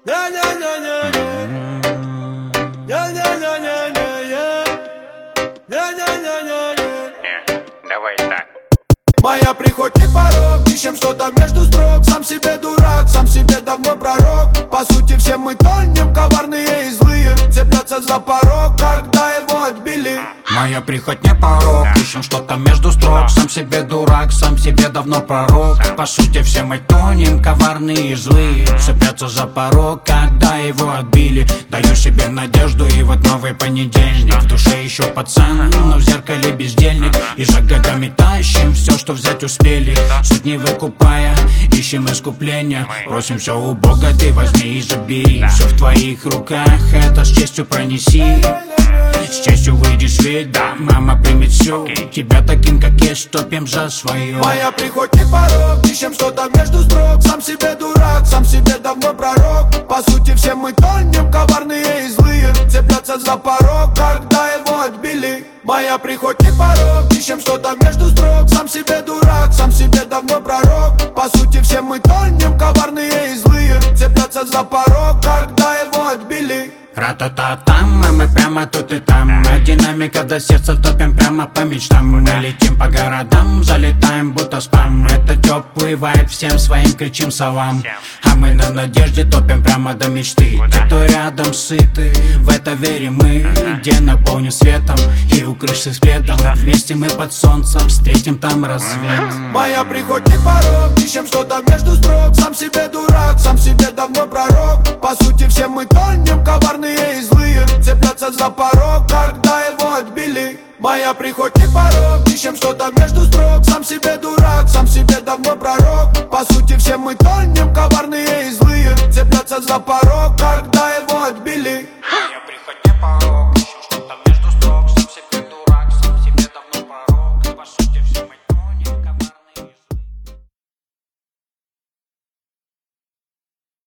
Давай так. Моя прихоть не порог, ищем что-то между строк. Сам себе дурак, сам себе давно пророк. По сути все мы тонем, коварные и злые. Цепляться за порог, когда его отбили. Моя прихоть не порог, ищем что-то между строк. Сам себе дурак, сам себе давно пророк. По сути все мы тонем, коварные и злые. Цепляться за порог, когда его отбили. Даю себе надежду и вот новый понедельник. В душе еще пацан, но в зеркале бездельник. И за годами тащим все, что взять успели. Суть не выкупая, ищем искупления. Просим все у Бога, ты возьми и забери. Все в твоих руках, это с честью пронеси. С честью выйдешь в свет, да, мама примет все. Тебя таким, как есть, топим за свое. Моя прихоть не порог, ищем что-то между строк. Сам себе дурак, сам себе давно пророк. По сути все мы тонем, коварные и злые. Цепляться за порог, когда его отбили. Моя прихоть не порог, ищем что-то между строк. Сам себе дурак, сам себе давно пророк. По сути все мы тонем, коварные и злые. Цепляться за порог, когда его отбили. Ра-та-та-там, а мы прямо тут и там. Динамика до сердца, топим прямо по мечтам. Мы летим по городам, залетаем будто спам. Это теплый вайб, всем своим кричим салам. А мы на надежде топим прямо до мечты. Те, кто рядом сыты, в это верим мы. День наполнен светом и у крыши следом. Вместе мы под солнцем встретим там рассвет. Моя прихоть не порог, ищем что-то между строк. Сам себе дурак, сам себе давно пророк. По сути все мы тонем, коварные и злые. Цепляться за порог, когда его отбили. Моя прихоть не порог, ищем что-то между строк. Сам себе дурак, сам себе давно пророк. По сути все мы тонем, коварные и злые. Цепляться за порог, когда его отбили.